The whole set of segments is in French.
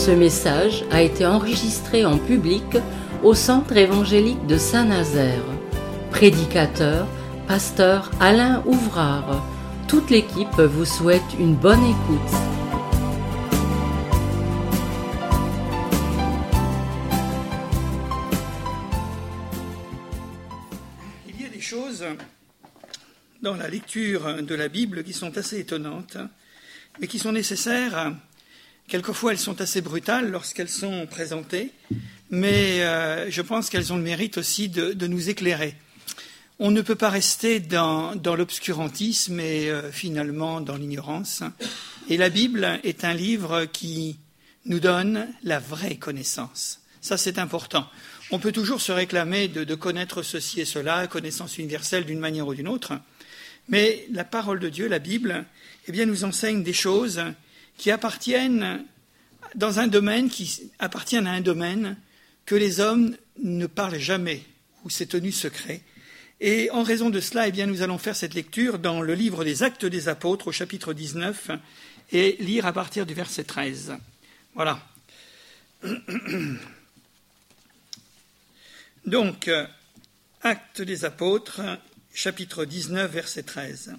Ce message a été enregistré en public au Centre évangélique de Saint-Nazaire. Prédicateur, pasteur Alain Ouvrard. Toute l'équipe vous souhaite une bonne écoute. Il y a des choses dans la lecture de la Bible qui sont assez étonnantes, mais qui sont nécessaires. Quelquefois, elles sont assez brutales lorsqu'elles sont présentées, mais je pense qu'elles ont le mérite aussi de nous éclairer. On ne peut pas rester dans l'obscurantisme et finalement dans l'ignorance. Et la Bible est un livre qui nous donne la vraie connaissance. Ça, c'est important. On peut toujours se réclamer de connaître ceci et cela, connaissance universelle d'une manière ou d'une autre, mais la parole de Dieu, la Bible, eh bien, nous enseigne des choses qui appartiennent dans un domaine qui appartiennent à un domaine que les hommes ne parlent jamais, où c'est tenu secret. Et en raison de cela, eh bien, nous allons faire cette lecture dans le livre des Actes des Apôtres, au chapitre 19, et lire à partir du verset 13. Voilà. Donc, Actes des Apôtres, chapitre 19, verset 13.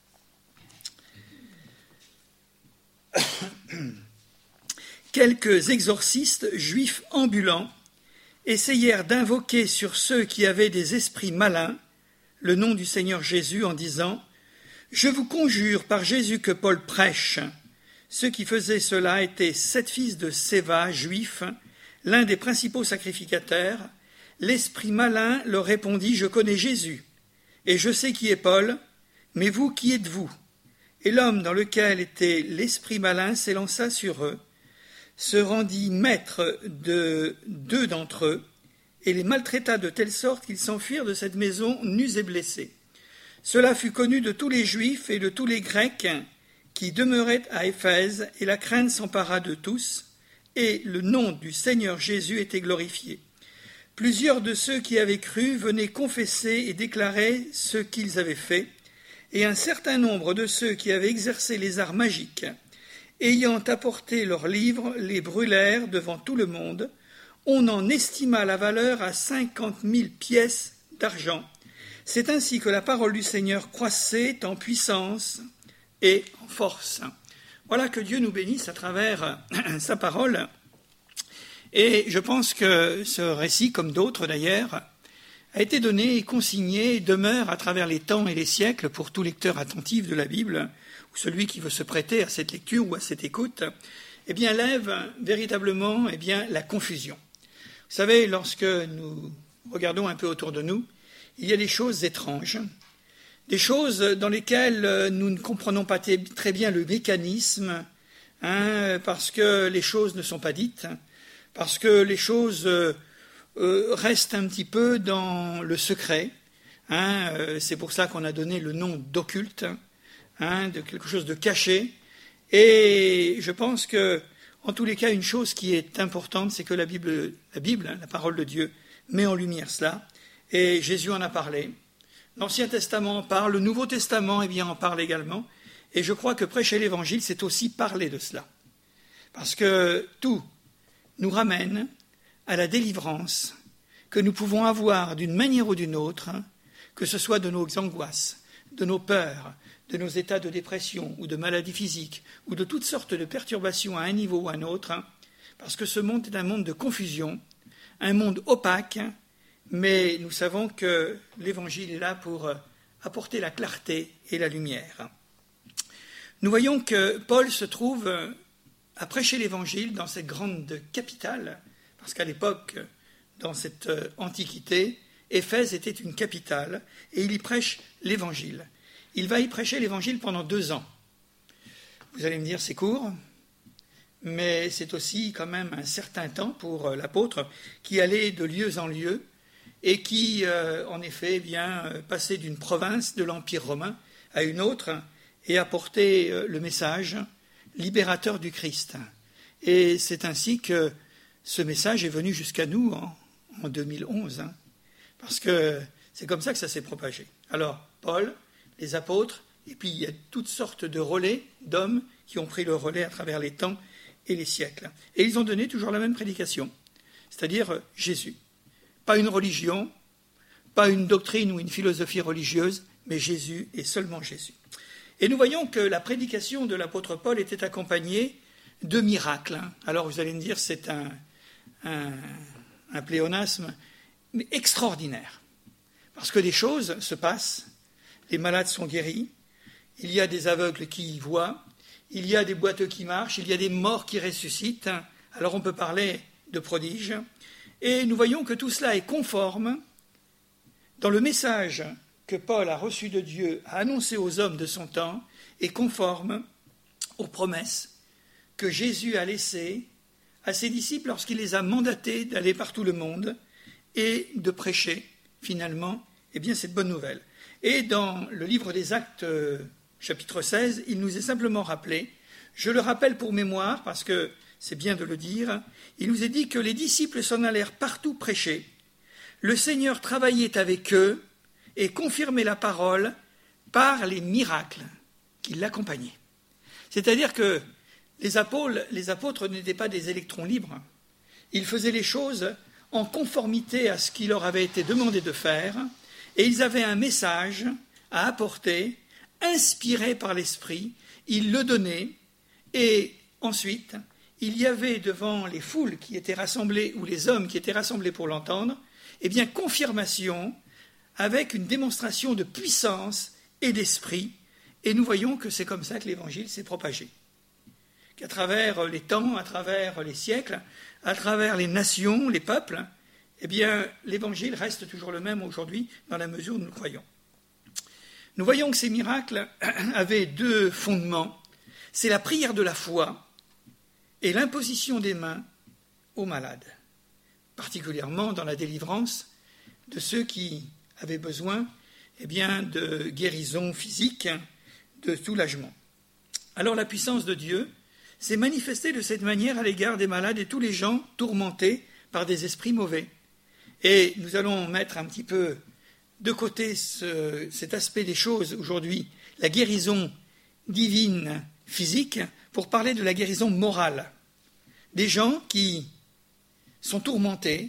Quelques exorcistes juifs ambulants essayèrent d'invoquer sur ceux qui avaient des esprits malins le nom du Seigneur Jésus en disant « Je vous conjure par Jésus que Paul prêche ». Ceux qui faisaient cela étaient 7 fils de Séva, juifs, l'un des principaux sacrificateurs. L'esprit malin leur répondit « Je connais Jésus, et je sais qui est Paul, mais vous, qui êtes-vous » Et l'homme dans lequel était l'esprit malin s'élança sur eux, se rendit maître de 2 d'entre eux, et les maltraita de telle sorte qu'ils s'enfuirent de cette maison nus et blessés. Cela fut connu de tous les Juifs et de tous les Grecs qui demeuraient à Éphèse, et la crainte s'empara de tous, et le nom du Seigneur Jésus était glorifié. Plusieurs de ceux qui avaient cru venaient confesser et déclarer ce qu'ils avaient fait, et un certain nombre de ceux qui avaient exercé les arts magiques, ayant apporté leurs livres, les brûlèrent devant tout le monde. On en estima la valeur à 50 000 pièces d'argent. C'est ainsi que la parole du Seigneur croissait en puissance et en force. Voilà, que Dieu nous bénisse à travers sa parole. Et je pense que ce récit, comme d'autres d'ailleurs, a été donné et consigné, demeure à travers les temps et les siècles pour tout lecteur attentif de la Bible, ou celui qui veut se prêter à cette lecture ou à cette écoute, eh bien, lève véritablement la confusion. Vous savez, lorsque nous regardons un peu autour de nous, il y a des choses étranges, des choses dans lesquelles nous ne comprenons pas très bien le mécanisme, parce que les choses ne sont pas dites, parce que les choses restent un petit peu dans le secret. C'est pour ça qu'on a donné le nom d'occulte, de quelque chose de caché. Et je pense que, en tous les cas, une chose qui est importante, c'est que la Bible, la parole de Dieu, met en lumière cela. Et Jésus en a parlé. L'Ancien Testament en parle, le Nouveau Testament en parle également. Et je crois que prêcher l'Évangile, c'est aussi parler de cela. Parce que tout nous ramène à la délivrance que nous pouvons avoir d'une manière ou d'une autre, que ce soit de nos angoisses, de nos peurs, de nos états de dépression ou de maladies physiques, ou de toutes sortes de perturbations à un niveau ou à un autre, parce que ce monde est un monde de confusion, un monde opaque, mais nous savons que l'Évangile est là pour apporter la clarté et la lumière. Nous voyons que Paul se trouve à prêcher l'Évangile dans cette grande capitale, parce qu'à l'époque, dans cette antiquité, Éphèse était une capitale, et il y prêche l'Évangile. Il va y prêcher l'Évangile pendant 2 ans. Vous allez me dire, c'est court, mais c'est aussi quand même un certain temps pour l'apôtre qui allait de lieu en lieu et qui, en effet, passer d'une province de l'Empire romain à une autre et apporter le message libérateur du Christ. Et c'est ainsi que ce message est venu jusqu'à nous en 2011, parce que c'est comme ça que ça s'est propagé. Alors, Paul, les apôtres, et puis il y a toutes sortes de relais d'hommes qui ont pris le relais à travers les temps et les siècles. Et ils ont donné toujours la même prédication, c'est-à-dire Jésus. Pas une religion, pas une doctrine ou une philosophie religieuse, mais Jésus et seulement Jésus. Et nous voyons que la prédication de l'apôtre Paul était accompagnée de miracles. Alors vous allez me dire, c'est un pléonasme, mais extraordinaire. Parce que des choses se passent, les malades sont guéris, il y a des aveugles qui voient, il y a des boiteux qui marchent, il y a des morts qui ressuscitent. Alors on peut parler de prodiges. Et nous voyons que tout cela est conforme dans le message que Paul a reçu de Dieu, a annoncé aux hommes de son temps, est conforme aux promesses que Jésus a laissées à ses disciples lorsqu'il les a mandatés d'aller par tout le monde et de prêcher, finalement, cette bonne nouvelle. Et dans le livre des Actes, chapitre 16, il nous est simplement rappelé, je le rappelle pour mémoire, parce que c'est bien de le dire, il nous est dit que les disciples s'en allèrent partout prêcher. Le Seigneur travaillait avec eux et confirmait la parole par les miracles qui l'accompagnaient. C'est-à-dire que les apôtres n'étaient pas des électrons libres. Ils faisaient les choses en conformité à ce qui leur avait été demandé de faire, et ils avaient un message à apporter, inspiré par l'Esprit, ils le donnaient, et ensuite, il y avait devant les foules qui étaient rassemblées, ou les hommes qui étaient rassemblés pour l'entendre, confirmation avec une démonstration de puissance et d'esprit, et nous voyons que c'est comme ça que l'Évangile s'est propagé. Qu'à travers les temps, à travers les siècles, à travers les nations, les peuples, l'Évangile reste toujours le même aujourd'hui dans la mesure où nous le croyons. Nous voyons que ces miracles avaient deux fondements. C'est la prière de la foi et l'imposition des mains aux malades, particulièrement dans la délivrance de ceux qui avaient besoin de guérison physique, de soulagement. Alors la puissance de Dieu s'est manifestée de cette manière à l'égard des malades et tous les gens tourmentés par des esprits mauvais. Et nous allons mettre un petit peu de côté cet aspect des choses aujourd'hui, la guérison divine physique, pour parler de la guérison morale. Des gens qui sont tourmentés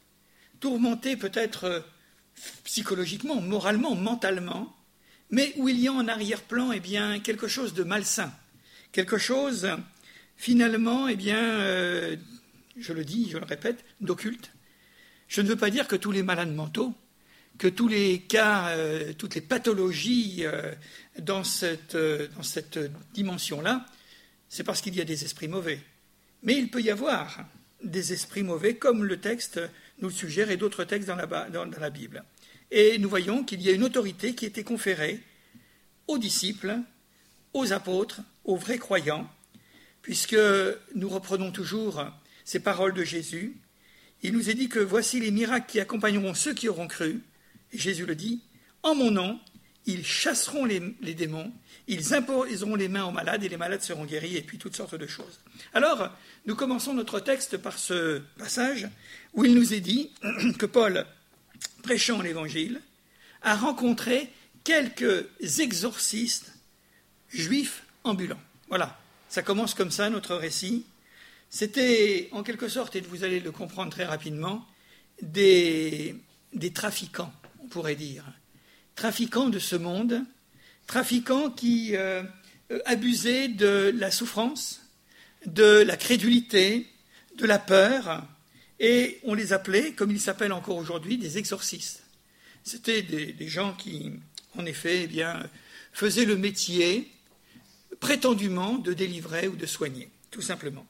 peut-être psychologiquement, moralement, mentalement, mais où il y a en arrière-plan quelque chose de malsain, quelque chose finalement, je le dis, je le répète, d'occulte. Je ne veux pas dire que tous les malades mentaux, que tous les cas, toutes les pathologies dans cette dimension-là, c'est parce qu'il y a des esprits mauvais. Mais il peut y avoir des esprits mauvais, comme le texte nous le suggère et d'autres textes dans la Bible. Et nous voyons qu'il y a une autorité qui était conférée aux disciples, aux apôtres, aux vrais croyants, puisque nous reprenons toujours ces paroles de Jésus. Il nous est dit que voici les miracles qui accompagneront ceux qui auront cru. Et Jésus le dit, en mon nom, ils chasseront les démons, ils imposeront les mains aux malades et les malades seront guéris, et puis toutes sortes de choses. Alors, nous commençons notre texte par ce passage où il nous est dit que Paul, prêchant l'Évangile, a rencontré quelques exorcistes juifs ambulants. Voilà, ça commence comme ça notre récit. C'était en quelque sorte, et vous allez le comprendre très rapidement, des trafiquants, on pourrait dire. Trafiquants de ce monde, trafiquants qui abusaient de la souffrance, de la crédulité, de la peur, et on les appelait, comme ils s'appellent encore aujourd'hui, des exorcistes. C'était des gens qui, en effet, faisaient le métier prétendument de délivrer ou de soigner, tout simplement.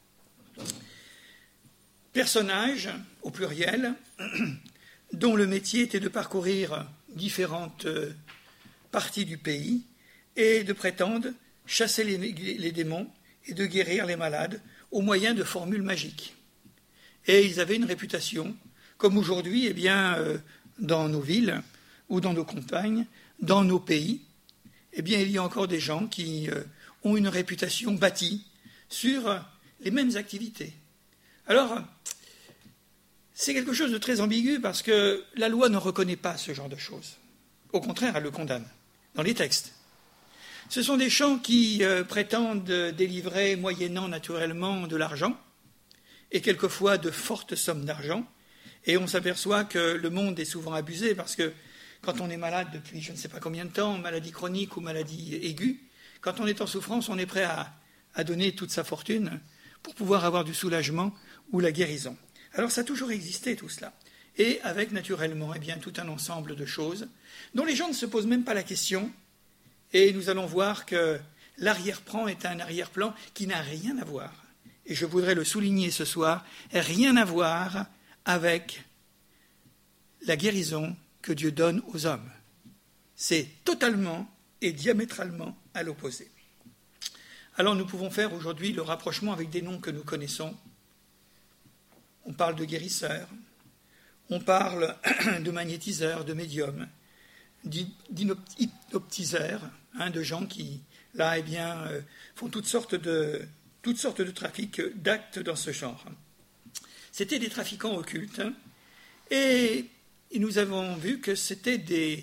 Personnages, au pluriel, dont le métier était de parcourir différentes parties du pays et de prétendre chasser les démons et de guérir les malades au moyen de formules magiques. Et ils avaient une réputation, comme aujourd'hui, dans nos villes ou dans nos campagnes, dans nos pays, il y a encore des gens qui ont une réputation bâtie sur les mêmes activités. Alors, c'est quelque chose de très ambigu parce que la loi ne reconnaît pas ce genre de choses. Au contraire, elle le condamne dans les textes. Ce sont des chants qui prétendent délivrer moyennant naturellement de l'argent, et quelquefois de fortes sommes d'argent. Et on s'aperçoit que le monde est souvent abusé, parce que quand on est malade depuis je ne sais pas combien de temps, maladie chronique ou maladie aiguë, quand on est en souffrance, on est prêt à donner toute sa fortune pour pouvoir avoir du soulagement ou la guérison. Alors ça a toujours existé tout cela. Et avec naturellement tout un ensemble de choses dont les gens ne se posent même pas la question. Et nous allons voir que l'arrière-plan est un arrière-plan qui n'a rien à voir. Et je voudrais le souligner ce soir, rien à voir avec la guérison que Dieu donne aux hommes. C'est totalement et diamétralement à l'opposé. Alors nous pouvons faire aujourd'hui le rapprochement avec des noms que nous connaissons. On parle de guérisseurs, on parle de magnétiseurs, de médiums, d'hypnotiseurs, de gens qui, là, font toutes sortes de trafics, d'actes dans ce genre. C'était des trafiquants occultes, et nous avons vu que c'était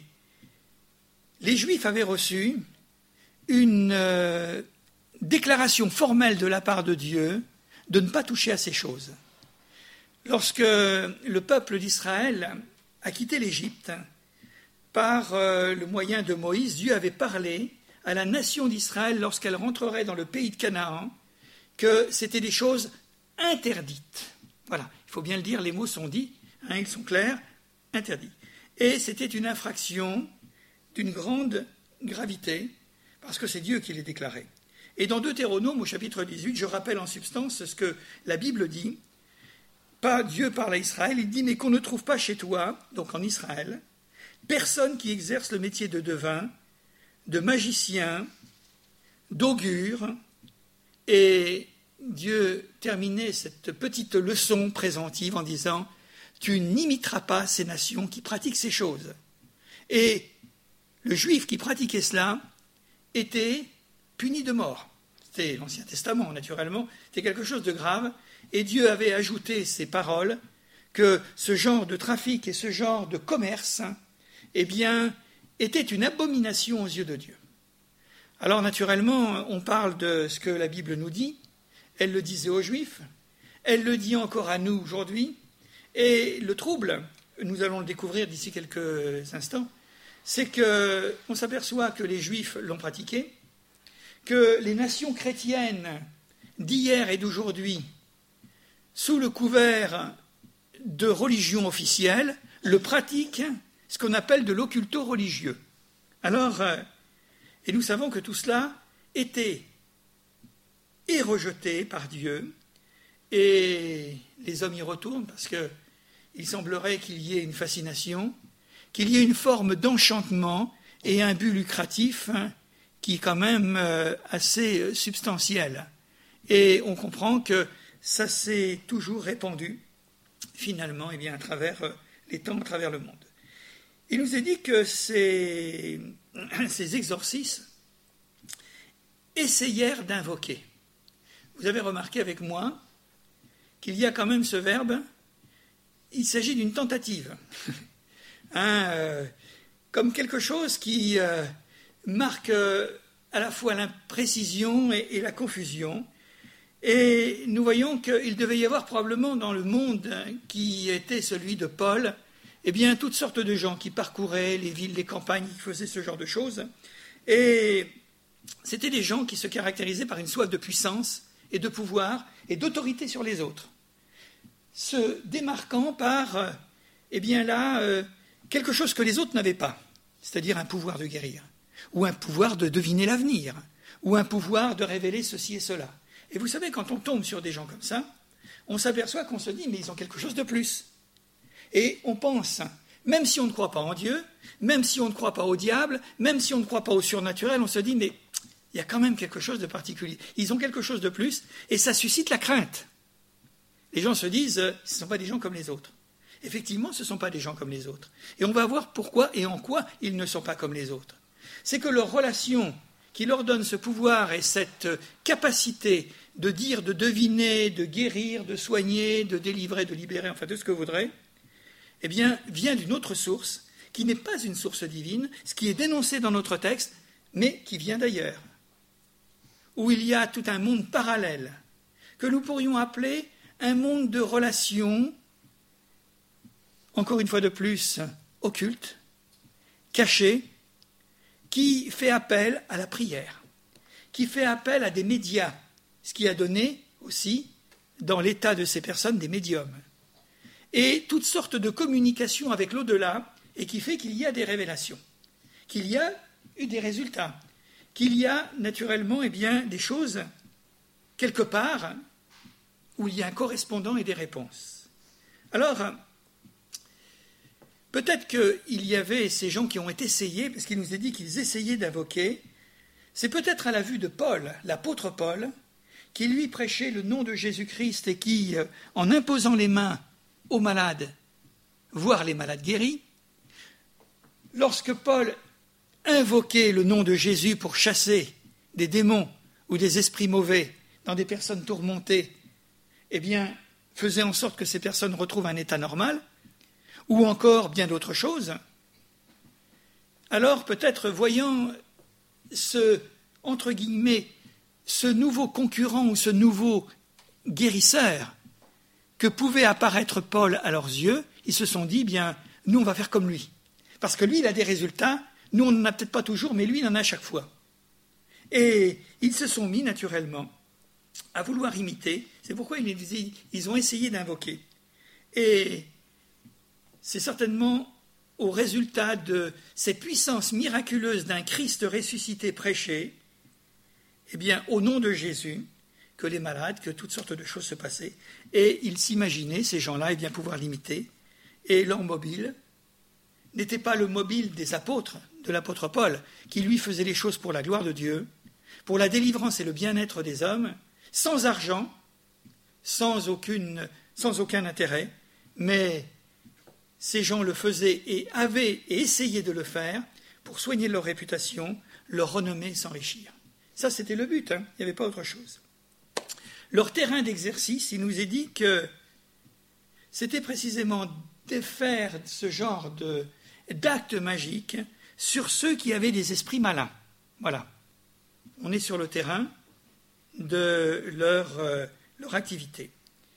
les Juifs avaient reçu une déclaration formelle de la part de Dieu de ne pas toucher à ces choses. Lorsque le peuple d'Israël a quitté l'Égypte, par le moyen de Moïse, Dieu avait parlé à la nation d'Israël lorsqu'elle rentrerait dans le pays de Canaan, que c'était des choses interdites. Voilà, il faut bien le dire, les mots sont dits, ils sont clairs, interdits. Et c'était une infraction d'une grande gravité, parce que c'est Dieu qui les déclarait. Et dans Deutéronome, au chapitre 18, je rappelle en substance ce que la Bible dit. Dieu parle à Israël, il dit « Mais qu'on ne trouve pas chez toi, donc en Israël, personne qui exerce le métier de devin, de magicien, d'augure. » Et Dieu terminait cette petite leçon présentive en disant « Tu n'imiteras pas ces nations qui pratiquent ces choses. » Et le juif qui pratiquait cela était puni de mort. C'était l'Ancien Testament, naturellement. C'était quelque chose de grave. Et Dieu avait ajouté ces paroles que ce genre de trafic et ce genre de commerce, était une abomination aux yeux de Dieu. Alors, naturellement, on parle de ce que la Bible nous dit. Elle le disait aux Juifs. Elle le dit encore à nous aujourd'hui. Et le trouble, nous allons le découvrir d'ici quelques instants, c'est qu'on s'aperçoit que les Juifs l'ont pratiqué, que les nations chrétiennes d'hier et d'aujourd'hui, sous le couvert de religion officielle, le pratiquent, ce qu'on appelle de l'occulto religieux. Alors, et nous savons que tout cela était rejeté par Dieu, et les hommes y retournent parce qu'il semblerait qu'il y ait une fascination, qu'il y ait une forme d'enchantement et un but lucratif qui est quand même assez substantiel. Et on comprend que ça s'est toujours répandu, finalement, à travers les temps, à travers le monde. Il nous est dit que ces exorcismes essayèrent d'invoquer. Vous avez remarqué avec moi qu'il y a quand même ce verbe, il s'agit d'une tentative. Comme quelque chose qui marque à la fois l'imprécision et la confusion. Et nous voyons qu'il devait y avoir probablement dans le monde qui était celui de Paul, toutes sortes de gens qui parcouraient les villes, les campagnes, qui faisaient ce genre de choses. Et c'était des gens qui se caractérisaient par une soif de puissance et de pouvoir et d'autorité sur les autres, se démarquant par, quelque chose que les autres n'avaient pas, c'est-à-dire un pouvoir de guérir, ou un pouvoir de deviner l'avenir, ou un pouvoir de révéler ceci et cela. Et vous savez, quand on tombe sur des gens comme ça, on s'aperçoit qu'on se dit, mais ils ont quelque chose de plus. Et on pense, même si on ne croit pas en Dieu, même si on ne croit pas au diable, même si on ne croit pas au surnaturel, on se dit, mais il y a quand même quelque chose de particulier. Ils ont quelque chose de plus, et ça suscite la crainte. Les gens se disent, ce ne sont pas des gens comme les autres. Effectivement, ce ne sont pas des gens comme les autres. Et on va voir pourquoi et en quoi ils ne sont pas comme les autres. C'est que leur relation qui leur donne ce pouvoir et cette capacité de dire, de deviner, de guérir, de soigner, de délivrer, de libérer, enfin tout ce que vous voudrez, vient d'une autre source qui n'est pas une source divine. Ce qui est dénoncé dans notre texte mais qui vient d'ailleurs, où il y a tout un monde parallèle, que nous pourrions appeler un monde de relations, encore une fois de plus, occultes, cachées, qui fait appel à la prière, qui fait appel à des médias, ce qui a donné aussi, dans l'état de ces personnes, des médiums, et toutes sortes de communications avec l'au-delà, et qui fait qu'il y a des révélations, qu'il y a eu des résultats, qu'il y a naturellement des choses, quelque part, où il y a un correspondant et des réponses. Alors, peut-être qu'il y avait ces gens qui ont essayé, parce qu'il nous est dit qu'ils essayaient d'invoquer, c'est peut-être à la vue de Paul, l'apôtre Paul, qui lui prêchait le nom de Jésus-Christ et qui, en imposant les mains aux malades, voire les malades guéris, lorsque Paul invoquait le nom de Jésus pour chasser des démons ou des esprits mauvais dans des personnes tourmentées, faisait en sorte que ces personnes retrouvent un état normal, ou encore bien d'autres choses, alors peut-être voyant entre guillemets, ce nouveau concurrent ou ce nouveau guérisseur que pouvait apparaître Paul à leurs yeux, ils se sont dit, nous on va faire comme lui. Parce que lui, il a des résultats, nous on n'en a peut-être pas toujours, mais lui, il en a à chaque fois. Et ils se sont mis naturellement à vouloir imiter, c'est pourquoi ils ont essayé d'invoquer. Et c'est certainement au résultat de ces puissances miraculeuses d'un Christ ressuscité prêché, au nom de Jésus, que les malades, que toutes sortes de choses se passaient. Et ils s'imaginaient, ces gens-là, pouvoir l'imiter. Et leur mobile n'était pas le mobile des apôtres, de l'apôtre Paul, qui lui faisait les choses pour la gloire de Dieu, pour la délivrance et le bien-être des hommes, sans argent, sans aucun intérêt, mais ces gens le faisaient et avaient et essayaient de le faire pour soigner leur réputation, leur renommée et s'enrichir. Ça, c'était le but, il n'y avait pas autre chose. Leur terrain d'exercice, il nous est dit que c'était précisément de faire ce genre d'actes magiques sur ceux qui avaient des esprits malins. Voilà. On est sur le terrain de leur activité.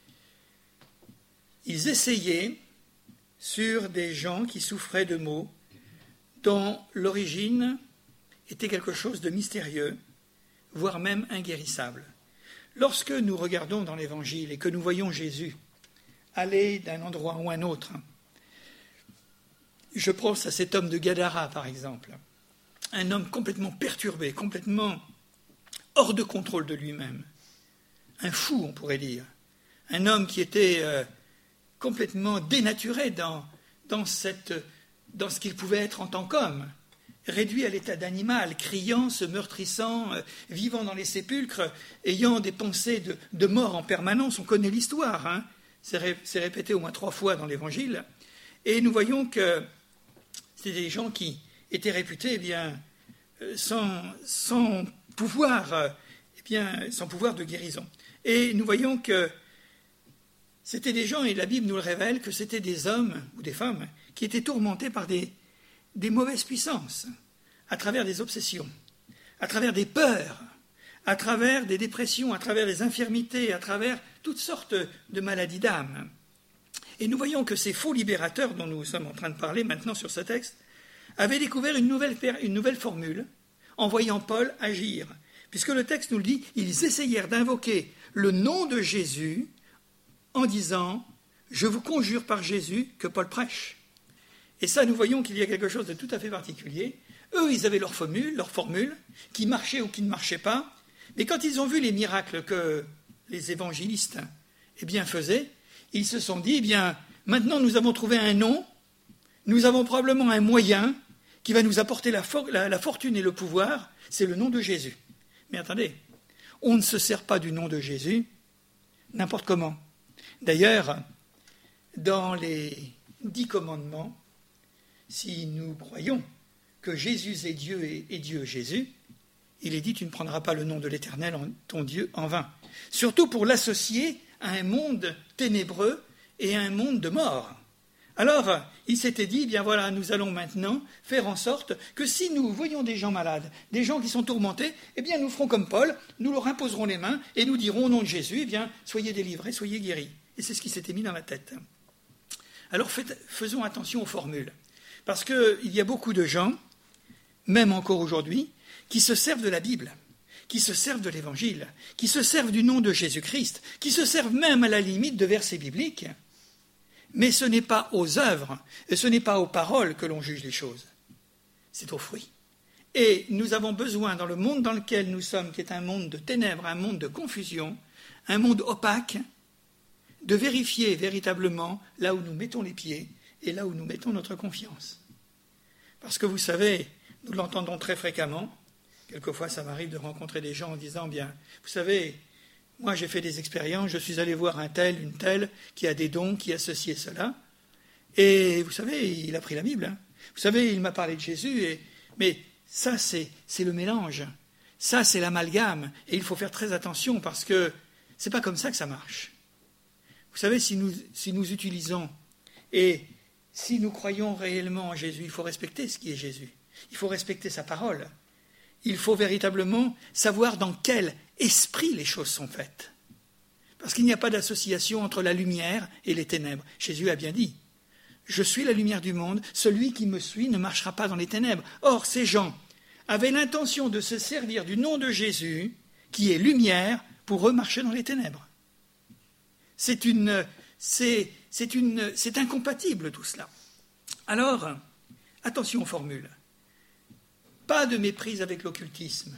Ils essayaient sur des gens qui souffraient de maux dont l'origine était quelque chose de mystérieux, voire même inguérissable. Lorsque nous regardons dans l'Évangile et que nous voyons Jésus aller d'un endroit ou un autre, je pense à cet homme de Gadara, par exemple, un homme complètement perturbé, complètement hors de contrôle de lui-même, un fou, on pourrait dire, un homme qui était complètement dénaturé dans ce qu'il pouvait être en tant qu'homme, réduit à l'état d'animal, criant, se meurtrissant, vivant dans les sépulcres, ayant des pensées de mort en permanence. On connaît l'histoire, c'est répété au moins 3 fois dans l'Évangile. Et nous voyons que c'était des gens qui étaient réputés sans pouvoir de guérison. Et nous voyons que c'était des gens, et la Bible nous le révèle, que c'était des hommes ou des femmes qui étaient tourmentés par des mauvaises puissances, à travers des obsessions, à travers des peurs, à travers des dépressions, à travers des infirmités, à travers toutes sortes de maladies d'âme. Et nous voyons que ces faux libérateurs dont nous sommes en train de parler maintenant sur ce texte avaient découvert une nouvelle formule en voyant Paul agir. Puisque le texte nous le dit, ils essayèrent d'invoquer le nom de Jésus en disant « Je vous conjure par Jésus que Paul prêche ». Et ça, nous voyons qu'il y a quelque chose de tout à fait particulier. Eux, ils avaient leur formule, qui marchait ou qui ne marchait pas. Mais quand ils ont vu les miracles que les évangélistes faisaient, ils se sont dit, maintenant nous avons trouvé un nom, nous avons probablement un moyen qui va nous apporter la fortune et le pouvoir, c'est le nom de Jésus. Mais attendez, on ne se sert pas du nom de Jésus n'importe comment. D'ailleurs, dans les 10 commandements, si nous croyons que Jésus est Dieu et Dieu Jésus, il est dit « Tu ne prendras pas le nom de l'Éternel, ton Dieu, en vain ». Surtout pour l'associer à un monde ténébreux et à un monde de mort, Alors, il s'était dit, bien voilà, nous allons maintenant faire en sorte que si nous voyons des gens malades, des gens qui sont tourmentés, eh bien nous ferons comme Paul, nous leur imposerons les mains et nous dirons au nom de Jésus, eh bien soyez délivrés, soyez guéris. Et c'est ce qui s'était mis dans la tête. Alors faisons attention aux formules, parce qu'il y a beaucoup de gens, même encore aujourd'hui, qui se servent de la Bible, qui se servent de l'Évangile, qui se servent du nom de Jésus-Christ, qui se servent même à la limite de versets bibliques. Mais ce n'est pas aux œuvres, et ce n'est pas aux paroles que l'on juge les choses, c'est aux fruits. Et nous avons besoin, dans le monde dans lequel nous sommes, qui est un monde de ténèbres, un monde de confusion, un monde opaque, de vérifier véritablement là où nous mettons les pieds et là où nous mettons notre confiance. Parce que vous savez, nous l'entendons très fréquemment, quelquefois ça m'arrive de rencontrer des gens en disant, bien, vous savez, moi, j'ai fait des expériences, je suis allé voir un tel, une telle, qui a des dons, qui a ceci et cela. Et vous savez, il a pris la Bible. Hein. Vous savez, il m'a parlé de Jésus. Mais ça, c'est le mélange. Ça, c'est l'amalgame. Et il faut faire très attention parce que ce n'est pas comme ça que ça marche. Vous savez, si nous utilisons et si nous croyons réellement en Jésus, il faut respecter ce qui est Jésus. Il faut respecter sa parole. Il faut véritablement savoir dans quel esprit les choses sont faites. Parce qu'il n'y a pas d'association entre la lumière et les ténèbres. Jésus a bien dit, « Je suis la lumière du monde, celui qui me suit ne marchera pas dans les ténèbres. » Or, ces gens avaient l'intention de se servir du nom de Jésus, qui est lumière, pour eux marcher dans les ténèbres. C'est incompatible tout cela. Alors, attention aux formules. Pas de méprise avec l'occultisme.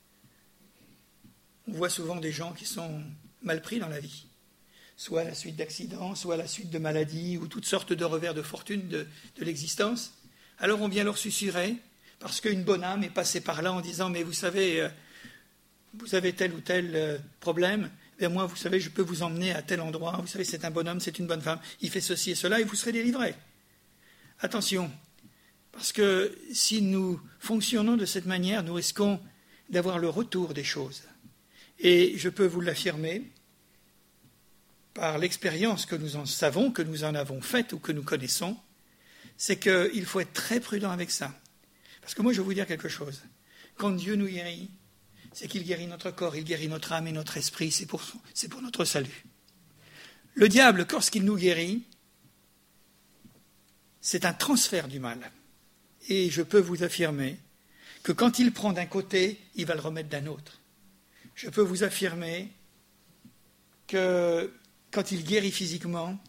On voit souvent des gens qui sont mal pris dans la vie, soit à la suite d'accidents, soit à la suite de maladies ou toutes sortes de revers de fortune de l'existence. Alors on vient leur susurrer, parce qu'une bonne âme est passée par là en disant « Mais vous savez, vous avez tel ou tel problème, et moi, vous savez, je peux vous emmener à tel endroit, vous savez, c'est un bon homme, c'est une bonne femme, il fait ceci et cela, et vous serez délivrés. » Attention, parce que si nous fonctionnons de cette manière, nous risquons d'avoir le retour des choses. Et je peux vous l'affirmer, par l'expérience que nous en savons, que nous en avons faite ou que nous connaissons, c'est qu'il faut être très prudent avec ça. Parce que moi, je vais vous dire quelque chose. Quand Dieu nous guérit, c'est qu'il guérit notre corps, il guérit notre âme et notre esprit, c'est pour notre salut. Le diable, lorsqu'il nous guérit, c'est un transfert du mal. Et je peux vous affirmer que quand il prend d'un côté, il va le remettre d'un autre. Je peux vous affirmer que quand il guérit physiquement,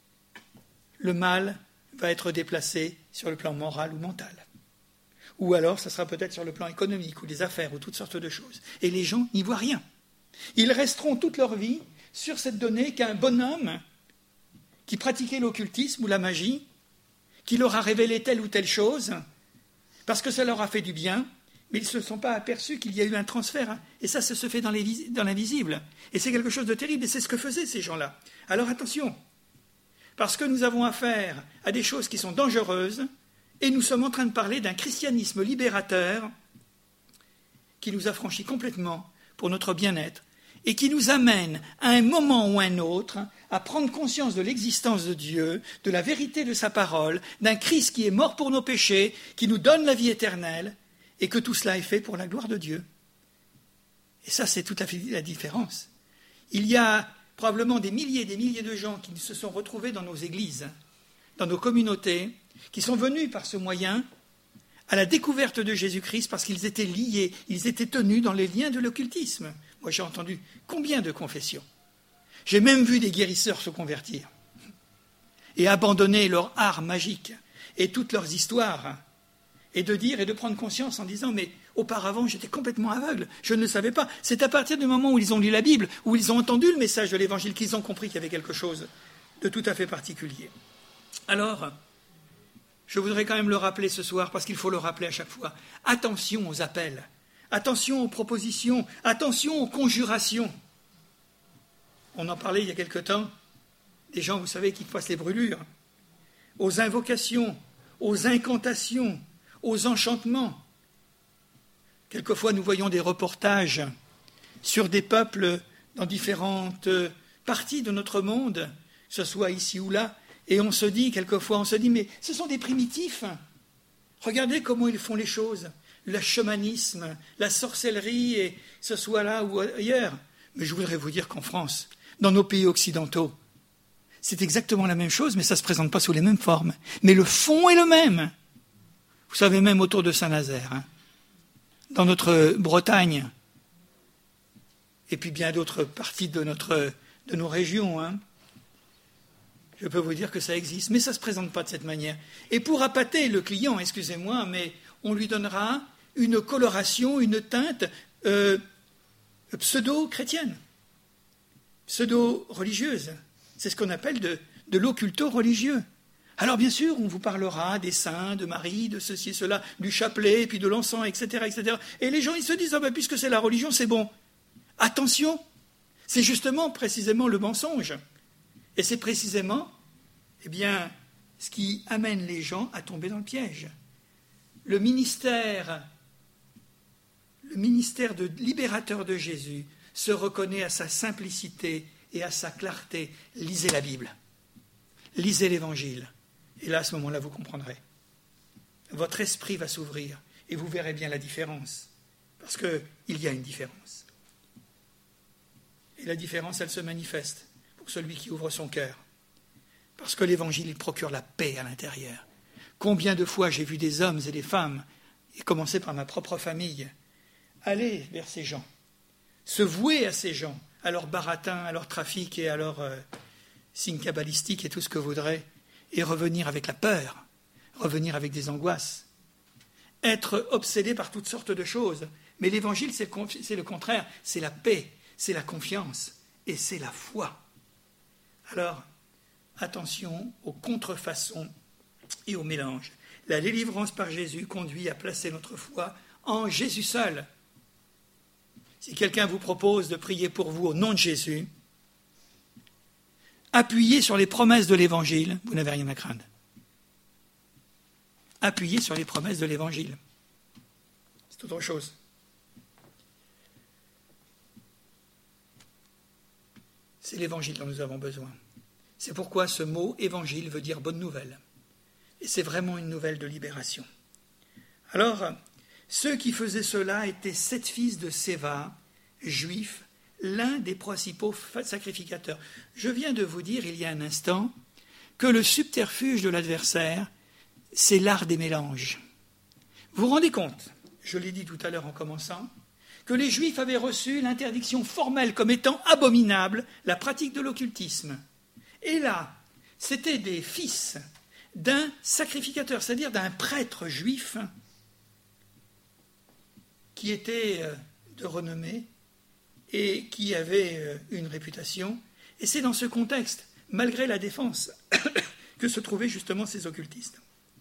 le mal va être déplacé sur le plan moral ou mental. Ou alors, ça sera peut-être sur le plan économique ou des affaires ou toutes sortes de choses. Et les gens n'y voient rien. Ils resteront toute leur vie sur cette donnée qu'un bonhomme qui pratiquait l'occultisme ou la magie, qui leur a révélé telle ou telle chose, parce que ça leur a fait du bien, mais ils ne se sont pas aperçus qu'il y a eu un transfert. Et ça se fait dans l'invisible. Et c'est quelque chose de terrible, et c'est ce que faisaient ces gens-là. Alors attention, parce que nous avons affaire à des choses qui sont dangereuses, et nous sommes en train de parler d'un christianisme libérateur qui nous affranchit complètement pour notre bien-être, et qui nous amène à un moment ou à un autre à prendre conscience de l'existence de Dieu, de la vérité de sa parole, d'un Christ qui est mort pour nos péchés, qui nous donne la vie éternelle, et que tout cela est fait pour la gloire de Dieu. Et ça, c'est tout à fait la différence. Il y a probablement des milliers de gens qui se sont retrouvés dans nos églises, dans nos communautés, qui sont venus par ce moyen à la découverte de Jésus-Christ parce qu'ils étaient liés, ils étaient tenus dans les liens de l'occultisme. Moi, j'ai entendu combien de confessions. J'ai même vu des guérisseurs se convertir et abandonner leur art magique et toutes leurs histoires et de prendre conscience en disant « mais auparavant, j'étais complètement aveugle, je ne le savais pas ». C'est à partir du moment où ils ont lu la Bible, où ils ont entendu le message de l'Évangile, qu'ils ont compris qu'il y avait quelque chose de tout à fait particulier. Alors, je voudrais quand même le rappeler ce soir, parce qu'il faut le rappeler à chaque fois. Attention aux appels, attention aux propositions, attention aux conjurations. On en parlait il y a quelque temps, des gens, vous savez, qui passent les brûlures, aux invocations, aux incantations, aux enchantements. Quelquefois, nous voyons des reportages sur des peuples dans différentes parties de notre monde, que ce soit ici ou là, Et on se dit, quelquefois, mais ce sont des primitifs. Regardez comment ils font les choses. Le chamanisme, la sorcellerie, et que ce soit là ou ailleurs. Mais je voudrais vous dire qu'en France, dans nos pays occidentaux, c'est exactement la même chose, mais ça ne se présente pas sous les mêmes formes. Mais le fond est le même. Vous savez, même autour de Saint-Nazaire, hein, dans notre Bretagne, et puis bien d'autres parties de nos régions, hein, je peux vous dire que ça existe, mais ça ne se présente pas de cette manière. Et pour appâter le client, excusez-moi, mais on lui donnera une coloration, une teinte pseudo-chrétienne, pseudo-religieuse. C'est ce qu'on appelle de l'occulto religieux. Alors bien sûr, on vous parlera des saints, de Marie, de ceci et cela, du chapelet, et puis de l'encens, etc., etc. Et les gens, ils se disent, puisque c'est la religion, c'est bon. Attention, c'est justement, précisément, le mensonge. Et c'est précisément, ce qui amène les gens à tomber dans le piège. Le ministère de libérateur de Jésus se reconnaît à sa simplicité et à sa clarté. Lisez la Bible, lisez l'Évangile, et là, à ce moment-là, vous comprendrez. Votre esprit va s'ouvrir, et vous verrez bien la différence, parce qu'il y a une différence. Et la différence, elle se manifeste pour celui qui ouvre son cœur, parce que l'Évangile, il procure la paix à l'intérieur. Combien de fois j'ai vu des hommes et des femmes, et commencer par ma propre famille, aller vers ces gens, se vouer à ces gens, à leur baratin, à leur trafic et à leur signes cabalistiques et tout ce que voudrait, et revenir avec la peur, revenir avec des angoisses, être obsédé par toutes sortes de choses. Mais l'Évangile, c'est le contraire, c'est la paix, c'est la confiance et c'est la foi. Alors, attention aux contrefaçons et aux mélanges. La délivrance par Jésus conduit à placer notre foi en Jésus seul. Si quelqu'un vous propose de prier pour vous au nom de Jésus, appuyez sur les promesses de l'Évangile, vous n'avez rien à craindre. Appuyez sur les promesses de l'Évangile. C'est autre chose. C'est l'Évangile dont nous avons besoin. C'est pourquoi ce mot « évangile » veut dire « bonne nouvelle ». Et c'est vraiment une nouvelle de libération. Alors, ceux qui faisaient cela étaient 7 fils de Séva, juifs, l'un des principaux sacrificateurs. Je viens de vous dire, il y a un instant, que le subterfuge de l'adversaire, c'est l'art des mélanges. Vous vous rendez compte, je l'ai dit tout à l'heure en commençant, que les Juifs avaient reçu l'interdiction formelle comme étant abominable, la pratique de l'occultisme. Et là, c'était des fils d'un sacrificateur, c'est-à-dire d'un prêtre juif qui était de renommée et qui avait une réputation. Et c'est dans ce contexte, malgré la défense, que se trouvaient justement ces occultistes.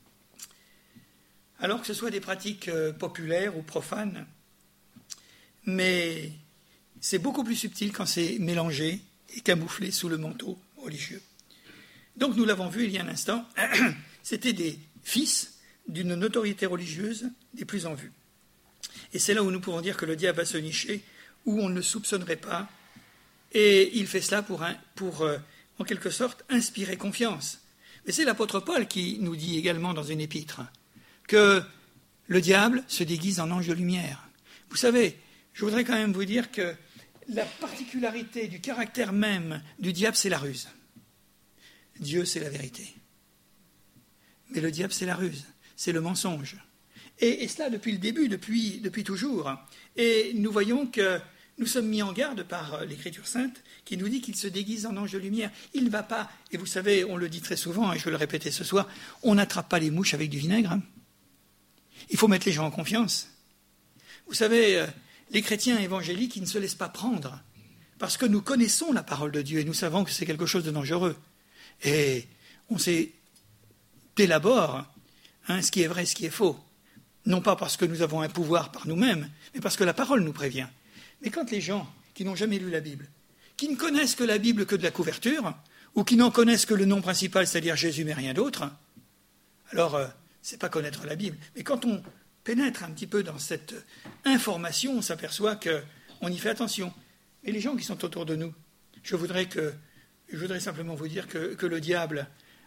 Alors que ce soit des pratiques populaires ou profanes, mais c'est beaucoup plus subtil quand c'est mélangé et camouflé sous le manteau religieux. Donc nous l'avons vu il y a un instant, c'était des fils d'une notoriété religieuse des plus en vue. Et c'est là où nous pouvons dire que le diable va se nicher, où on ne le soupçonnerait pas, et il fait cela pour en quelque sorte, inspirer confiance. Mais c'est l'apôtre Paul qui nous dit également dans une épître que le diable se déguise en ange de lumière. Vous savez, je voudrais quand même vous dire que la particularité du caractère même du diable, c'est la ruse. Dieu, c'est la vérité. Mais le diable, c'est la ruse, c'est le mensonge. Et cela depuis le début, depuis toujours. Et nous voyons que nous sommes mis en garde par l'Écriture sainte qui nous dit qu'il se déguise en ange de lumière. Il ne va pas, et vous savez, on le dit très souvent, et je vais le répéter ce soir, on n'attrape pas les mouches avec du vinaigre. Il faut mettre les gens en confiance. Vous savez, les chrétiens évangéliques, ils ne se laissent pas prendre, parce que nous connaissons la parole de Dieu et nous savons que c'est quelque chose de dangereux. Et on sait dès l'abord ce qui est vrai, ce qui est faux. Non pas parce que nous avons un pouvoir par nous-mêmes, mais parce que la parole nous prévient. Mais quand les gens qui n'ont jamais lu la Bible, qui ne connaissent que la Bible que de la couverture, ou qui n'en connaissent que le nom principal, c'est-à-dire Jésus, mais rien d'autre, alors c'est pas connaître la Bible. Mais quand on pénètre un petit peu dans cette information, on s'aperçoit qu'on y fait attention. Et les gens qui sont autour de nous, je voudrais simplement vous dire que le diable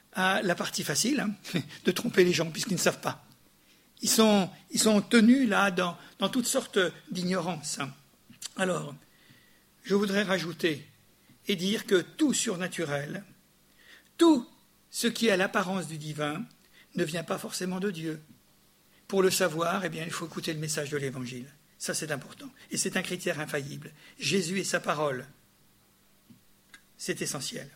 a la partie facile, de tromper les gens, puisqu'ils ne savent pas. Ils sont tenus là dans toutes sortes d'ignorances. Alors, je voudrais rajouter et dire que tout surnaturel, tout ce qui a l'apparence du divin, ne vient pas forcément de Dieu. Pour le savoir, eh bien, il faut écouter le message de l'Évangile. Ça, c'est important. Et c'est un critère infaillible. Jésus et sa parole, c'est essentiel.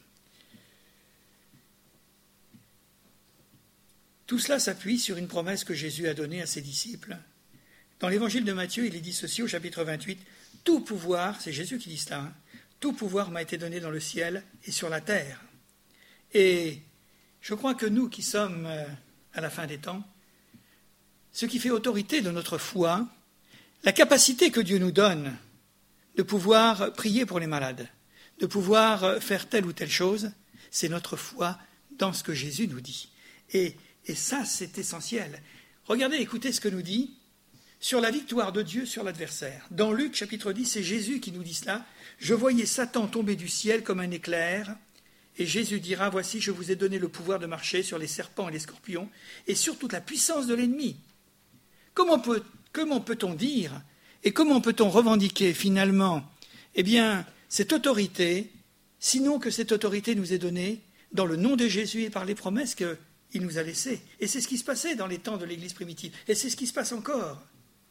Tout cela s'appuie sur une promesse que Jésus a donnée à ses disciples. Dans l'Évangile de Matthieu, il est dit ceci au chapitre 28, « Tout pouvoir, c'est Jésus qui dit cela, tout pouvoir m'a été donné dans le ciel et sur la terre. » Et je crois que nous qui sommes à la fin des temps, ce qui fait autorité de notre foi, la capacité que Dieu nous donne de pouvoir prier pour les malades, de pouvoir faire telle ou telle chose, c'est notre foi dans ce que Jésus nous dit. Et ça, c'est essentiel. Regardez, écoutez ce que nous dit sur la victoire de Dieu sur l'adversaire. Dans Luc, chapitre 10, c'est Jésus qui nous dit cela. « Je voyais Satan tomber du ciel comme un éclair, et Jésus dira, voici, je vous ai donné le pouvoir de marcher sur les serpents et les scorpions, et sur toute la puissance de l'ennemi. » Comment peut-on dire, et comment peut-on revendiquer finalement, eh bien, cette autorité, sinon que cette autorité nous est donnée dans le nom de Jésus et par les promesses qu'il nous a laissées. Et c'est ce qui se passait dans les temps de l'Église primitive, et c'est ce qui se passe encore.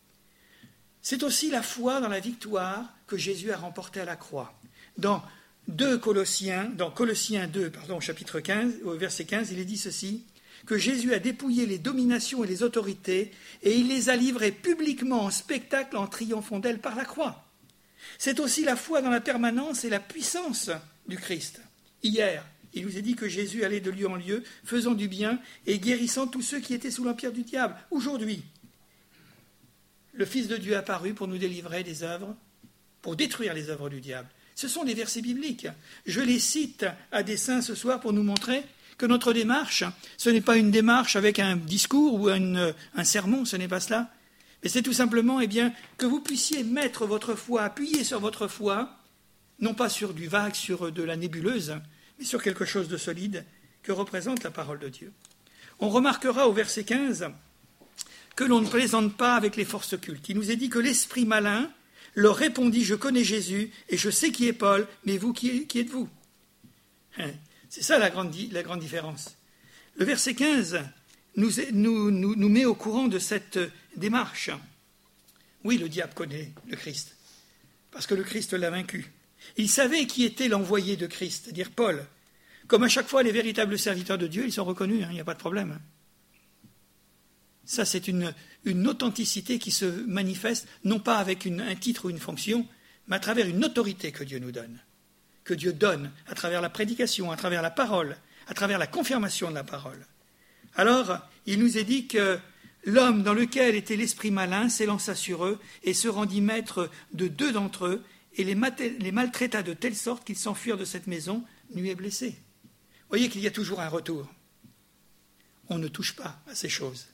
C'est aussi la foi dans la victoire que Jésus a remportée à la croix. Dans Colossiens 2, chapitre 15, au verset 15, il est dit ceci, que Jésus a dépouillé les dominations et les autorités, et il les a livrées publiquement en spectacle en triomphant d'elles par la croix. C'est aussi la foi dans la permanence et la puissance du Christ. Hier, il nous est dit que Jésus allait de lieu en lieu, faisant du bien et guérissant tous ceux qui étaient sous l'empire du diable. Aujourd'hui, le Fils de Dieu est apparu pour nous délivrer des œuvres, pour détruire les œuvres du diable. Ce sont des versets bibliques. Je les cite à dessein ce soir pour nous montrer que notre démarche, ce n'est pas une démarche avec un discours ou un sermon, ce n'est pas cela. Mais c'est tout simplement que vous puissiez mettre votre foi, appuyer sur votre foi, non pas sur du vague, sur de la nébuleuse, mais sur quelque chose de solide que représente la parole de Dieu. On remarquera au verset 15 que l'on ne plaisante pas avec les forces occultes. Il nous est dit que l'esprit malin leur répondit « Je connais Jésus et je sais qui est Paul, mais vous, qui êtes-vous » C'est ça la grande différence. Le verset 15 nous met au courant de cette démarche. Oui, le diable connaît le Christ, parce que le Christ l'a vaincu. Il savait qui était l'envoyé de Christ, c'est-à-dire Paul. Comme à chaque fois, les véritables serviteurs de Dieu, ils sont reconnus, il n'y a pas de problème. Ça, c'est une authenticité qui se manifeste, non pas avec un titre ou une fonction, mais à travers une autorité que Dieu nous donne. Que Dieu donne à travers la prédication, à travers la parole, à travers la confirmation de la parole. Alors, il nous est dit que l'homme dans lequel était l'esprit malin s'élança sur eux et se rendit maître de 2 d'entre eux et les maltraita de telle sorte qu'ils s'enfuirent de cette maison nus et blessés. Vous voyez qu'il y a toujours un retour. On ne touche pas à ces choses.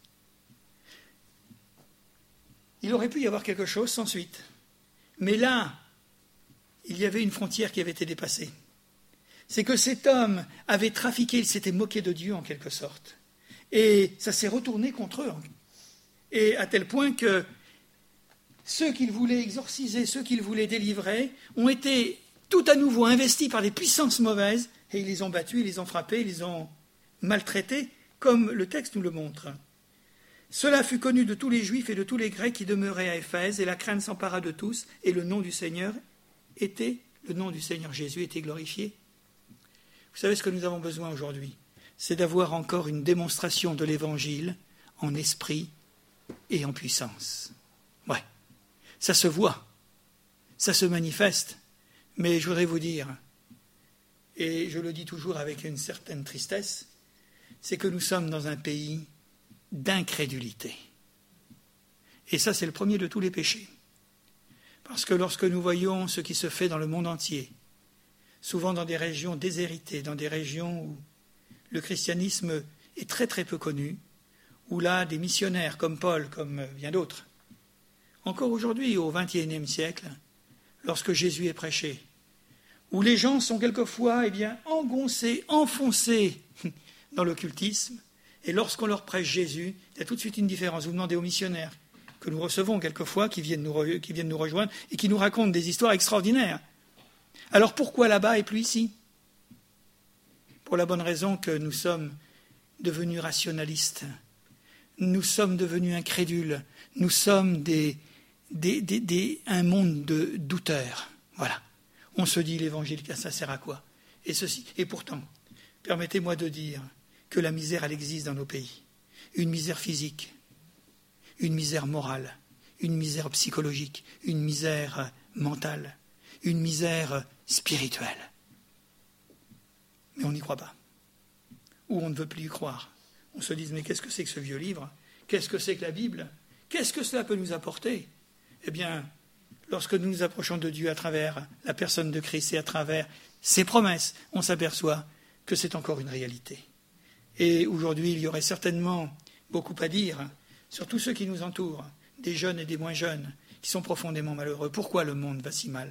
Il aurait pu y avoir quelque chose sans suite. Mais là, il y avait une frontière qui avait été dépassée. C'est que cet homme avait trafiqué, il s'était moqué de Dieu en quelque sorte. Et ça s'est retourné contre eux. Et à tel point que ceux qu'il voulait exorciser, ceux qu'il voulait délivrer, ont été tout à nouveau investis par des puissances mauvaises, et ils les ont battus, ils les ont frappés, ils les ont maltraités, comme le texte nous le montre. Cela fut connu de tous les Juifs et de tous les Grecs qui demeuraient à Éphèse, et la crainte s'empara de tous, et le nom du Seigneur Jésus était glorifié. Vous savez ce que nous avons besoin aujourd'hui, c'est d'avoir encore une démonstration de l'Évangile en esprit et en puissance. Ouais, ça se voit, ça se manifeste, mais je voudrais vous dire, et je le dis toujours avec une certaine tristesse, c'est que nous sommes dans un pays d'incrédulité. Et ça, c'est le premier de tous les péchés. Parce que lorsque nous voyons ce qui se fait dans le monde entier, souvent dans des régions déshéritées, dans des régions où le christianisme est très très peu connu, où là, des missionnaires comme Paul, comme bien d'autres, encore aujourd'hui, au XXIe siècle, lorsque Jésus est prêché, où les gens sont quelquefois engoncés, enfoncés dans l'occultisme, et lorsqu'on leur prêche Jésus, il y a tout de suite une différence. Vous demandez aux missionnaires que nous recevons quelquefois, qui viennent nous rejoindre, et qui nous racontent des histoires extraordinaires. Alors pourquoi là-bas et plus ici ? Pour la bonne raison que nous sommes devenus rationalistes, nous sommes devenus incrédules, nous sommes un monde de douteurs. Voilà. On se dit l'évangile, ça sert à quoi ? Et pourtant, permettez-moi de dire que la misère, elle existe dans nos pays. Une misère physique, une misère morale, une misère psychologique, une misère mentale, une misère spirituelle. Mais on n'y croit pas. Ou on ne veut plus y croire. On se dit, mais qu'est-ce que c'est que ce vieux livre ? Qu'est-ce que c'est que la Bible ? Qu'est-ce que cela peut nous apporter ? Eh bien, lorsque nous nous approchons de Dieu à travers la personne de Christ et à travers ses promesses, on s'aperçoit que c'est encore une réalité. Et aujourd'hui, il y aurait certainement beaucoup à dire sur tous ceux qui nous entourent, des jeunes et des moins jeunes, qui sont profondément malheureux. Pourquoi le monde va si mal ?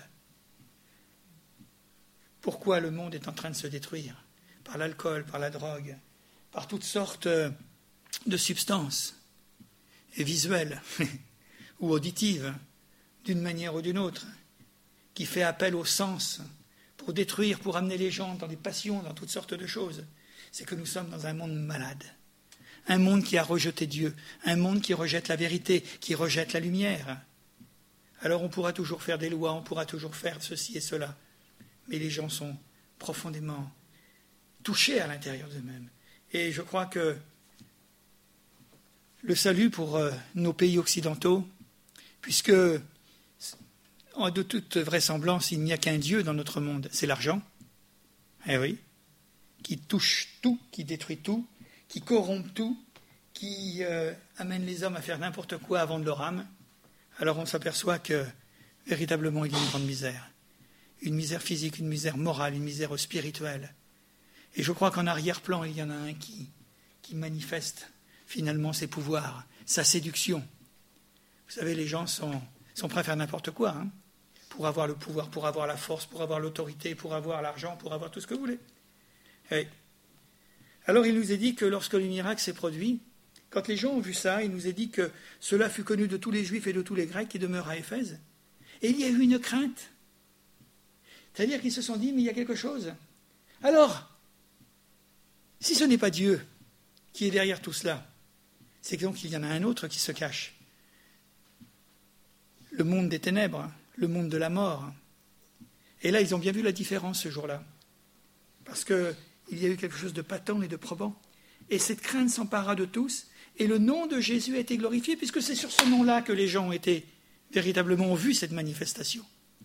Pourquoi le monde est en train de se détruire ? Par l'alcool, par la drogue, par toutes sortes de substances, et visuelles ou auditives, d'une manière ou d'une autre, qui fait appel au sens pour détruire, pour amener les gens dans des passions, dans toutes sortes de choses. C'est que nous sommes dans un monde malade, un monde qui a rejeté Dieu, un monde qui rejette la vérité, qui rejette la lumière. Alors on pourra toujours faire des lois, on pourra toujours faire ceci et cela, mais les gens sont profondément touchés à l'intérieur d'eux-mêmes. Et je crois que le salut pour nos pays occidentaux, puisque de toute vraisemblance, il n'y a qu'un Dieu dans notre monde, c'est l'argent. Eh oui, qui touche tout, qui détruit tout, qui corrompt tout, qui amène les hommes à faire n'importe quoi à vendre leur âme. Alors on s'aperçoit que véritablement il y a une grande misère. Une misère physique, une misère morale, une misère spirituelle. Et je crois qu'en arrière-plan, il y en a un qui manifeste finalement ses pouvoirs, sa séduction. Vous savez, les gens sont prêts à faire n'importe quoi, pour avoir le pouvoir, pour avoir la force, pour avoir l'autorité, pour avoir l'argent, pour avoir tout ce que vous voulez. Et alors il nous est dit que lorsque le miracle s'est produit, quand les gens ont vu ça, il nous est dit que cela fut connu de tous les Juifs et de tous les Grecs qui demeurent à Éphèse. Et il y a eu une crainte. C'est-à-dire qu'ils se sont dit, mais il y a quelque chose. Alors, si ce n'est pas Dieu qui est derrière tout cela, c'est donc qu'il y en a un autre qui se cache. Le monde des ténèbres, le monde de la mort. Et là, ils ont bien vu la différence ce jour-là. Parce qu'il y a eu quelque chose de patent et de probant. Et cette crainte s'empara de tous, et le nom de Jésus a été glorifié, puisque c'est sur ce nom-là que les gens ont vu cette manifestation.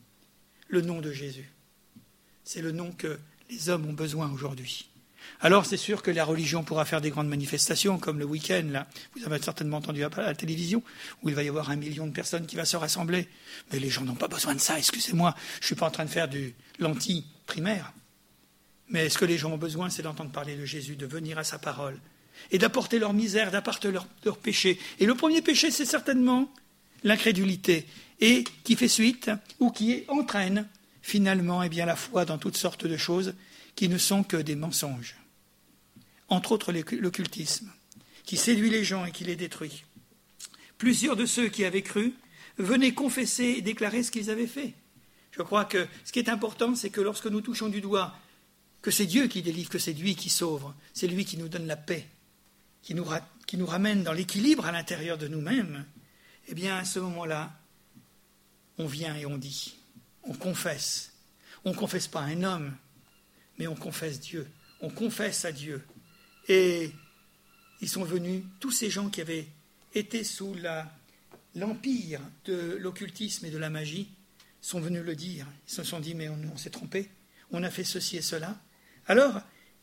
Le nom de Jésus. C'est le nom que les hommes ont besoin aujourd'hui. Alors c'est sûr que la religion pourra faire des grandes manifestations, comme le week-end, là. Vous avez certainement entendu à la télévision, où il va y avoir 1 million de personnes qui va se rassembler. Mais les gens n'ont pas besoin de ça, excusez-moi. Je ne suis pas en train de faire de l'anti-primaire. Mais ce que les gens ont besoin, c'est d'entendre parler de Jésus, de venir à sa parole, et d'apporter leur misère, d'apporter leur péché. Et le premier péché, c'est certainement l'incrédulité, et qui fait suite, ou qui entraîne finalement la foi dans toutes sortes de choses qui ne sont que des mensonges. Entre autres l'occultisme, qui séduit les gens et qui les détruit. Plusieurs de ceux qui avaient cru venaient confesser et déclarer ce qu'ils avaient fait. Je crois que ce qui est important, c'est que lorsque nous touchons du doigt que c'est Dieu qui délivre, que c'est lui qui sauve, c'est lui qui nous donne la paix, qui nous ramène dans l'équilibre à l'intérieur de nous-mêmes, eh bien à ce moment-là, on vient et on dit, on confesse. On ne confesse pas un homme, mais on confesse Dieu. On confesse à Dieu. Et ils sont venus, tous ces gens qui avaient été sous l'empire de l'occultisme et de la magie, sont venus le dire. Ils se sont dit, mais on s'est trompé, on a fait ceci et cela. Alors,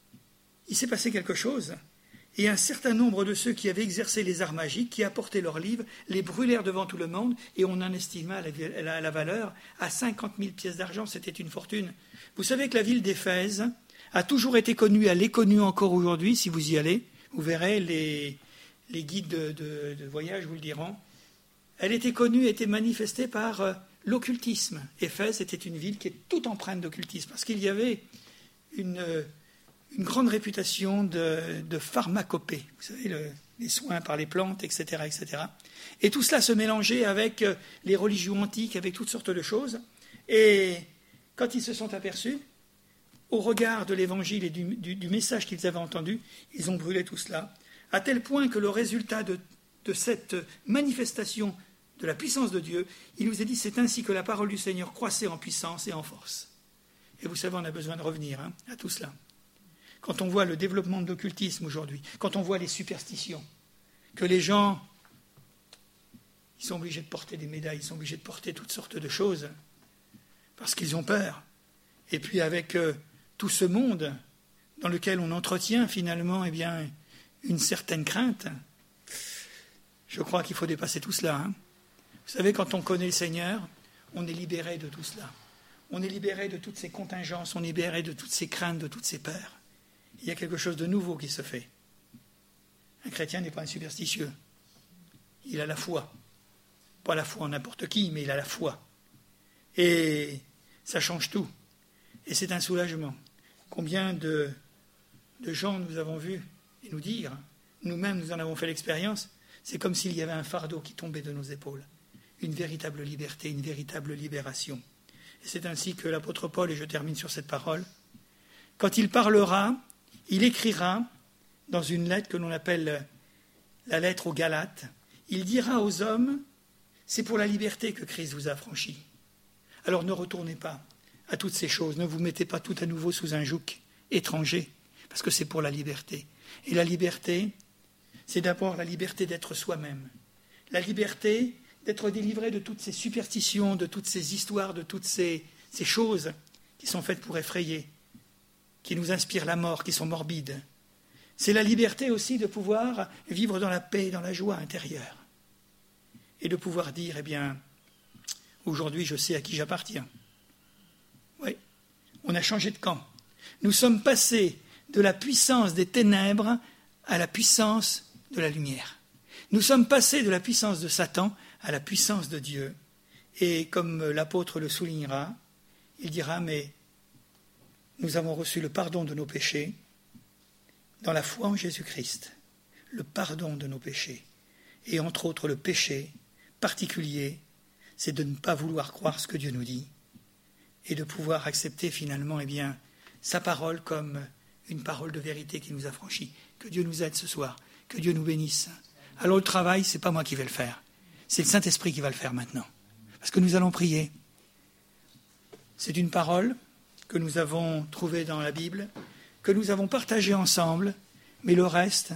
il s'est passé quelque chose, et un certain nombre de ceux qui avaient exercé les arts magiques, qui apportaient leurs livres, les brûlèrent devant tout le monde, et on en estima la valeur à 50 000 pièces d'argent. C'était une fortune. Vous savez que la ville d'Éphèse a toujours été connue, elle est connue encore aujourd'hui, si vous y allez, vous verrez, les guides de voyage vous le diront. Elle était connue, était manifestée par l'occultisme. Éphèse était une ville qui est toute empreinte d'occultisme, parce qu'il y avait une une grande réputation de pharmacopée, vous savez, les soins par les plantes, etc., etc. Et tout cela se mélangeait avec les religions antiques, avec toutes sortes de choses. Et quand ils se sont aperçus, au regard de l'évangile et du message qu'ils avaient entendu, ils ont brûlé tout cela, à tel point que le résultat de cette manifestation de la puissance de Dieu, il nous est dit, c'est ainsi que la parole du Seigneur croissait en puissance et en force. Et vous savez, on a besoin de revenir à tout cela. Quand on voit le développement de l'occultisme aujourd'hui, quand on voit les superstitions, que les gens, ils sont obligés de porter des médailles, ils sont obligés de porter toutes sortes de choses, parce qu'ils ont peur. Et puis avec tout ce monde dans lequel on entretient finalement une certaine crainte, je crois qu'il faut dépasser tout cela. Vous savez, quand on connaît le Seigneur, on est libéré de tout cela. On est libéré de toutes ces contingences, on est libéré de toutes ces craintes, de toutes ces peurs. Il y a quelque chose de nouveau qui se fait. Un chrétien n'est pas un superstitieux. Il a la foi. Pas la foi en n'importe qui, mais il a la foi. Et ça change tout. Et c'est un soulagement. Combien de gens nous avons vus et nous dire, nous-mêmes nous en avons fait l'expérience, c'est comme s'il y avait un fardeau qui tombait de nos épaules. Une véritable liberté, une véritable libération. Et c'est ainsi que l'apôtre Paul, et je termine sur cette parole, quand il parlera, il écrira dans une lettre que l'on appelle la lettre aux Galates, il dira aux hommes, c'est pour la liberté que Christ vous a affranchis. Alors ne retournez pas à toutes ces choses, ne vous mettez pas tout à nouveau sous un joug étranger, parce que c'est pour la liberté. Et la liberté, c'est d'abord la liberté d'être soi-même. La liberté d'être délivré de toutes ces superstitions, de toutes ces histoires, de toutes ces choses qui sont faites pour effrayer, qui nous inspirent la mort, qui sont morbides. C'est la liberté aussi de pouvoir vivre dans la paix et dans la joie intérieure. Et de pouvoir dire, aujourd'hui je sais à qui j'appartiens. Oui, on a changé de camp. Nous sommes passés de la puissance des ténèbres à la puissance de la lumière. Nous sommes passés de la puissance de Satan à la puissance de Dieu. Et comme l'apôtre le soulignera, il dira, mais nous avons reçu le pardon de nos péchés dans la foi en Jésus-Christ. Le pardon de nos péchés. Et entre autres, le péché particulier, c'est de ne pas vouloir croire ce que Dieu nous dit et de pouvoir accepter finalement sa parole comme une parole de vérité qui nous affranchit. Que Dieu nous aide ce soir, que Dieu nous bénisse. Alors le travail, ce n'est pas moi qui vais le faire, c'est le Saint-Esprit qui va le faire maintenant. Parce que nous allons prier. C'est une parole que nous avons trouvée dans la Bible, que nous avons partagée ensemble, mais le reste,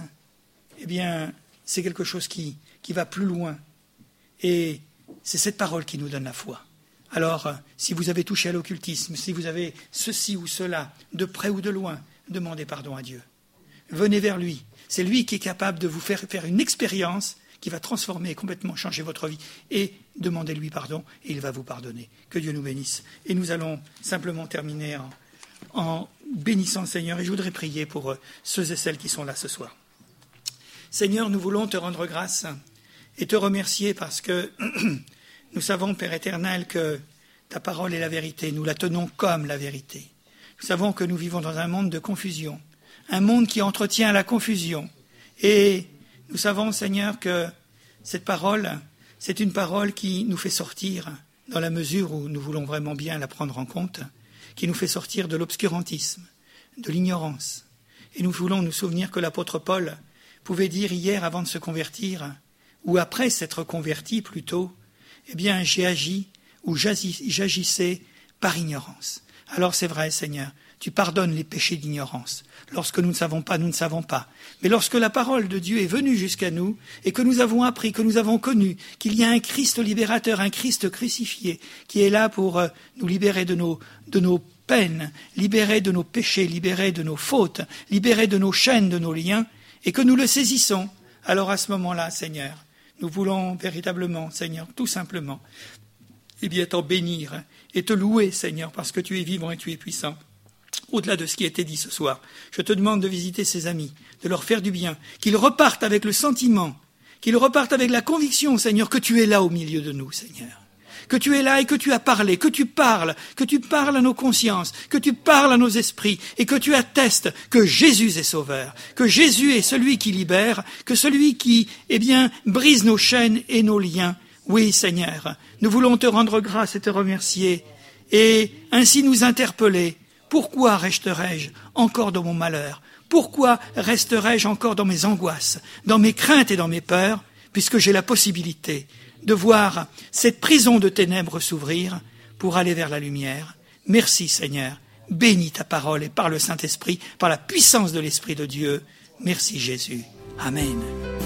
c'est quelque chose qui va plus loin. Et c'est cette parole qui nous donne la foi. Alors, si vous avez touché à l'occultisme, si vous avez ceci ou cela, de près ou de loin, demandez pardon à Dieu. Venez vers lui. C'est lui qui est capable de vous faire une expérience qui va transformer et complètement changer votre vie. Et demandez-lui pardon et il va vous pardonner. Que Dieu nous bénisse. Et nous allons simplement terminer en bénissant le Seigneur. Et je voudrais prier pour ceux et celles qui sont là ce soir. Seigneur, nous voulons te rendre grâce et te remercier parce que nous savons, Père éternel, que ta parole est la vérité. Nous la tenons comme la vérité. Nous savons que nous vivons dans un monde de confusion, un monde qui entretient la confusion. Et nous savons, Seigneur, que cette parole, c'est une parole qui nous fait sortir, dans la mesure où nous voulons vraiment bien la prendre en compte, qui nous fait sortir de l'obscurantisme, de l'ignorance. Et nous voulons nous souvenir que l'apôtre Paul pouvait dire hier, avant de se convertir, ou après s'être converti plutôt, j'ai agi ou j'agissais par ignorance. Alors c'est vrai, Seigneur, tu pardonnes les péchés d'ignorance. Lorsque nous ne savons pas, nous ne savons pas. Mais lorsque la parole de Dieu est venue jusqu'à nous et que nous avons appris, que nous avons connu qu'il y a un Christ libérateur, un Christ crucifié qui est là pour nous libérer de nos peines, libérer de nos péchés, libérer de nos fautes, libérer de nos chaînes, de nos liens, et que nous le saisissons, alors à ce moment-là, Seigneur, nous voulons véritablement, Seigneur, tout simplement, t'en bénir et te louer, Seigneur, parce que tu es vivant et tu es puissant. Au-delà de ce qui a été dit ce soir, je te demande de visiter ces amis, de leur faire du bien, qu'ils repartent avec le sentiment, qu'ils repartent avec la conviction, Seigneur, que tu es là au milieu de nous, Seigneur. que tu es là et que tu as parlé, que tu parles à nos consciences, que tu parles à nos esprits et que tu attestes que Jésus est sauveur, que Jésus est celui qui libère, que celui qui, brise nos chaînes et nos liens. Oui, Seigneur, nous voulons te rendre grâce et te remercier et ainsi nous interpeller. Pourquoi resterai-je encore dans mon malheur? Pourquoi resterai-je encore dans mes angoisses, dans mes craintes et dans mes peurs, puisque j'ai la possibilité de voir cette prison de ténèbres s'ouvrir pour aller vers la lumière? Merci Seigneur, bénis ta parole et par le Saint-Esprit, par la puissance de l'Esprit de Dieu. Merci Jésus. Amen.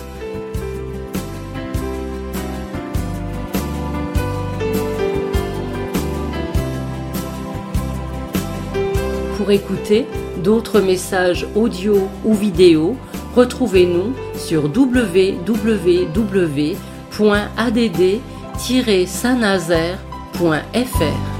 Pour écouter d'autres messages audio ou vidéo, retrouvez-nous sur www.add-saint-nazaire.fr.